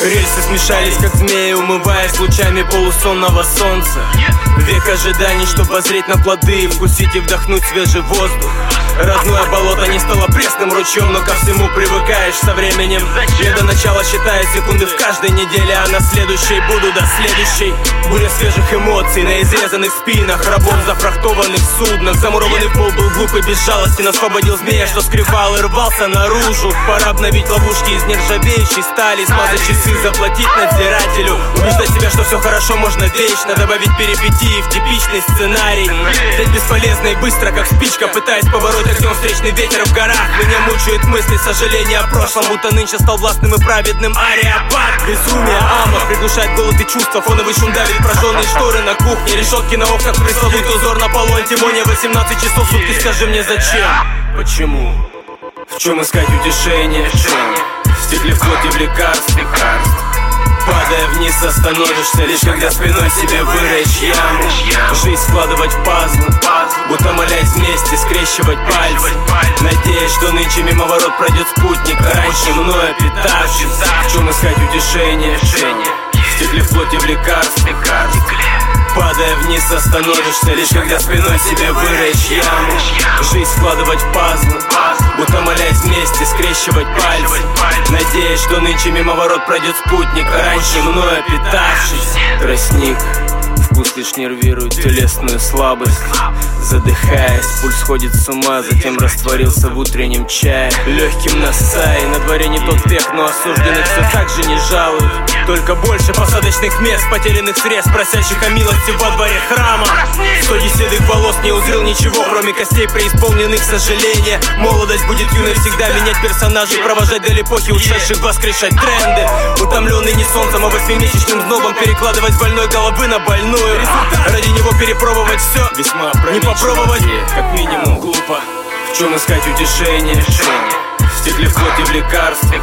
Рельсы смешались, как змеи, умываясь лучами полусонного солнца. Век ожиданий, чтоб воззреть на плоды и вкусить и вдохнуть свежий воздух. Родное болото не стало пресным ручьем, но ко всему привыкаешь со временем. Я до начала считаю секунды в каждой неделе, а на следующей буду до следующей. Буря свежих эмоций на изрезанных спинах рабов, зафрахтованных в суднах. Замурованный в пол был глупый, безжалостен, освободил змея, что скрывал и рвался наружу. Пора обновить ловушки из нержавеющей стали, смазать часы, заплатить надзирателю. Убеждать себя, что все хорошо можно вечно, добавить перипетии в типичный сценарий. Взять бесполезно и быстро, как спичка, пытаясь побороть огнем встречный ветер в горах. Меня мучают мысли, сожаления о прошлом, будто нынче стал властным и праведным ариапат. Безумие амок приглушает голод и чувства, фоновый шум давит прожженные шторы на кухне, решетки на окнах, пресловутый узор на полу, антимония 18 часов в сутки. Скажи мне зачем? Почему? В чем искать утешение? В стекле, в плоти, в лекарстве. Падая вниз, остановишься лишь когда спиной себе вырыть яму. Жизнь складывать в пазлы, будто молясь вместе, скрещивать пальцы, надеясь, что нынче мимо ворот пройдет спутник, раньше мною питавшись. В чем искать утешение? В стекле, в плоти, в лекарстве. Падая вниз, остановишься лишь когда спиной себе вырыть яму. Жизнь складывать в пазлы, будто молясь вместе, скрещивать пальцы, надеясь, что нынче мимо ворот пройдет спутник, раньше мною питавшись. Тростник, вкус лишь нервирует телесную слабость. Задыхаясь, пульс сходит с ума, затем растворился в утреннем чае. Легким на сае, на дворе не тот век, но осужденных все так же не жалуют. Только больше посадочных мест, потерянных срез, просящих о милости во дворе храма. 100 седых волос не узрел ничего, кроме костей, преисполненных сожаления. Молодость будет юной всегда, менять персонажей, провожать даль эпохи ушедших, воскрешать тренды. Утомленный не солнцем, а 8-месячным знобом, перекладывать с больной головы на больную. Ради него перепробовать все, весьма не попробовать, как минимум глупо. В чем искать утешение? В стекле, в плоти, в лекарстве.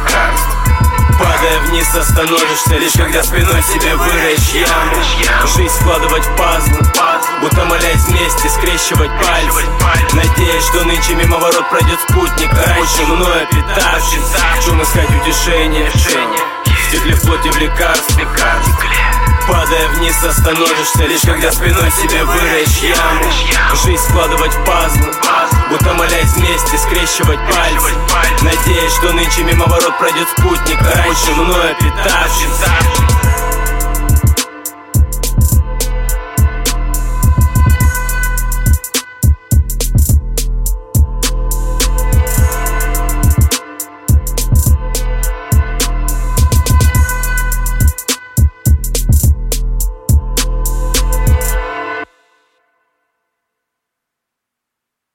Падая вниз, остановишься лишь когда спиной себе вырыть яму. Жизнь складывать в пазлы, будто молясь вместе, скрещивать пальцы, надеясь, что нынче мимо ворот пройдет спутник, раньше мною питавшись. В чем искать утешение? В стекле, в плоти, в лекарстве. Падая вниз, остановишься лишь когда спиной себе вырыть яму. Жизнь складывать в пазлы, будто молясь вместе, скрещивать пальцы, надеясь, что нынче мимо ворот пройдет спутник, раньше мною питавшись.